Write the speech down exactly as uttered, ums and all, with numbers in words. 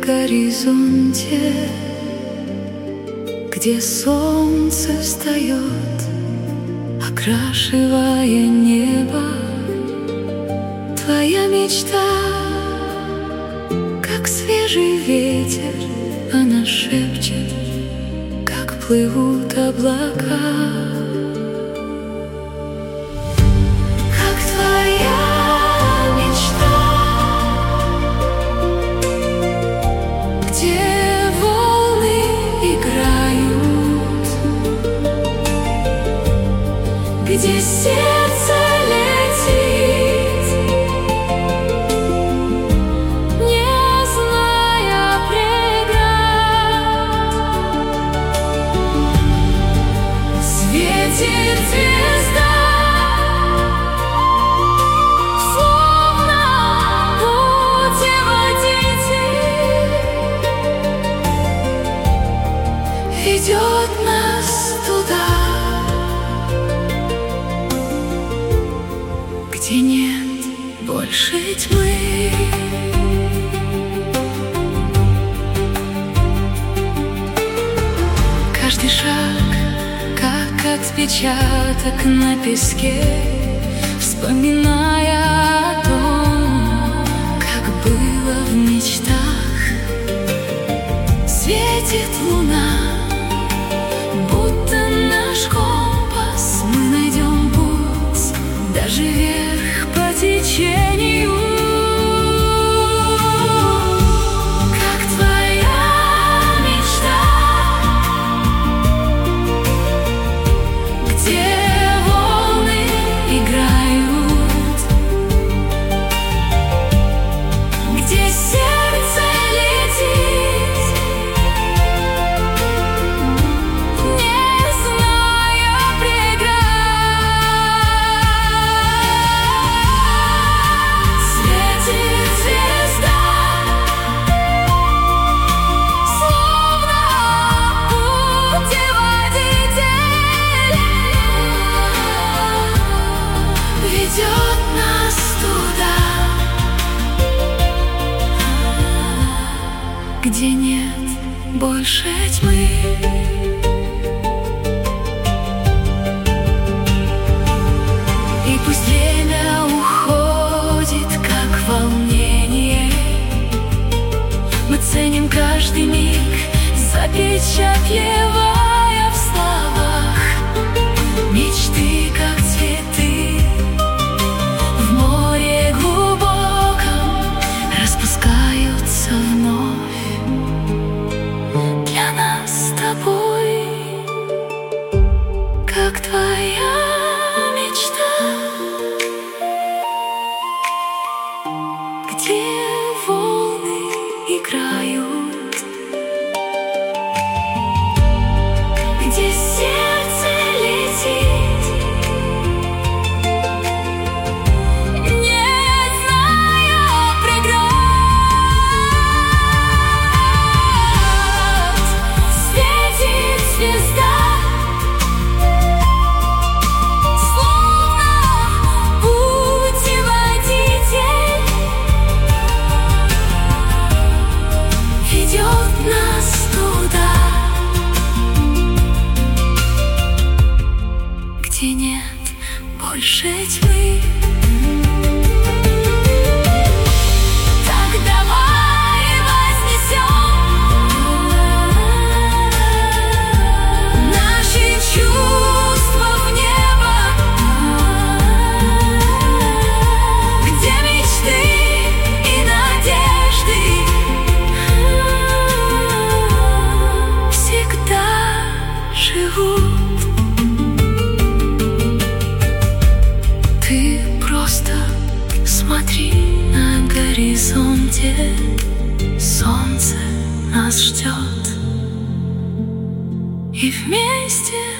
горизонте, где солнце встает, окрашивая небо. Твоя мечта, как свежий ветер, она шепчет, как плывут облака. Как твоя мечта, где волны играют, где сердце летит, не зная преград. Светит звезда, словно путеводитель, ведет нас туда, где нет больше тьмы. Каждый шаг, как отпечаток на песке, вспоминая о том, как было в мечтах. Светит луна, будто наш компас, мы найдем путь даже вверх по течению. Как твоя мечта, где волны играют, где сердце летит, не зная преград. Светит звезда, словно путеводитель, ведет нас туда, где нет больше тьмы. И пусть время уходит, как волнение, мы ценим каждый миг, запечатлевая в словах. Мечты, как цветы, в море глубоком распускаются вновь для нас с тобой. Как твоя мечта, где волны играют, где сердце летит, не зная преград. Светит звезда, словно путеводитель, ведет нас туда, где нет больше тьмы. Так давай вознесем наши чувства в небо, где мечты и надежды всегда живут. Ты просто смотри, на горизонте солнце нас ждет, и вместе